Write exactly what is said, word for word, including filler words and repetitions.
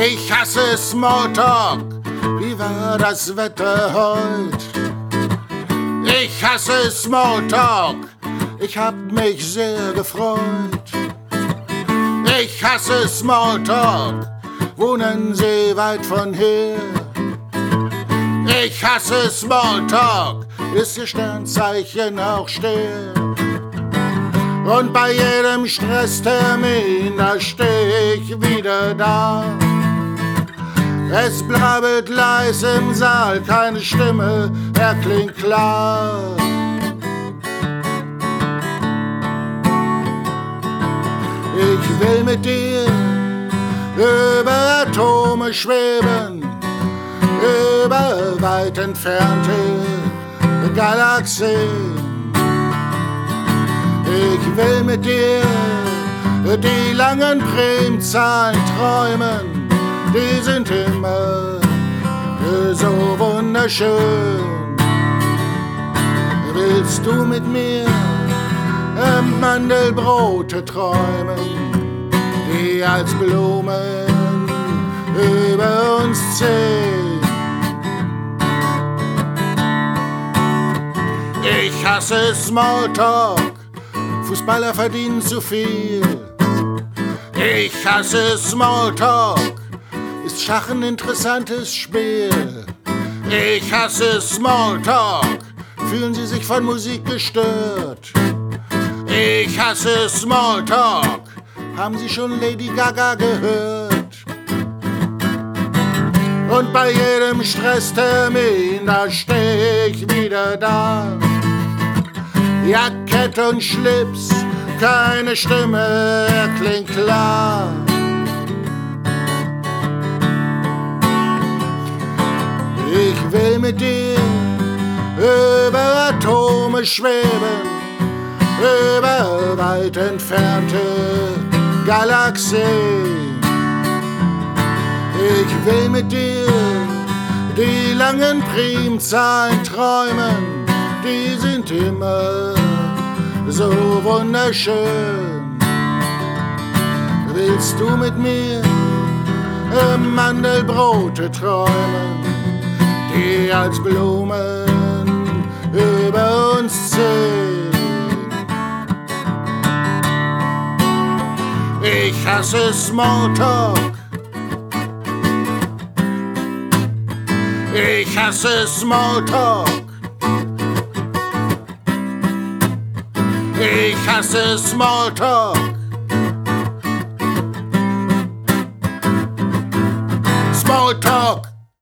Ich hasse Smalltalk. Wie war das Wetter heut? Ich hasse Smalltalk. Ich hab mich sehr gefreut. Ich hasse Smalltalk. Wohnen Sie weit von hier? Ich hasse Smalltalk. Ist Ihr Sternzeichen auch still? Und bei jedem Stresstermin, da steh ich wieder da. Es blabbelt leis im Saal, keine Stimme, er klingt klar. Ich will mit dir über Atome schweben, über weit entfernte Galaxien. Ich will mit dir die langen Primzahlen träumen, die sind immer so wunderschön. Willst du mit mir Mandelbrote träumen, die als Blumen über uns ziehen? Ich hasse Smalltalk. Fußballer verdienen zu viel. Ich hasse Smalltalk. Ist Schach ein interessantes Spiel? Ich hasse Smalltalk. Fühlen Sie sich von Musik gestört? Ich hasse Smalltalk. Haben Sie schon Lady Gaga gehört? Und bei jedem Stresstermin, da steh ich wieder da. Jackett und Schlips, keine Stimme, er klingt klar. Ich will mit dir über Atome schweben, über weit entfernte Galaxien. Ich will mit dir die langen Primzahlen träumen, die sind immer so wunderschön. Willst du mit mir Mandelbrote träumen, die als Blumen über uns ziehen? Ich hasse Smalltalk. Ich hasse Smalltalk. Ich hasse Smalltalk. Smalltalk.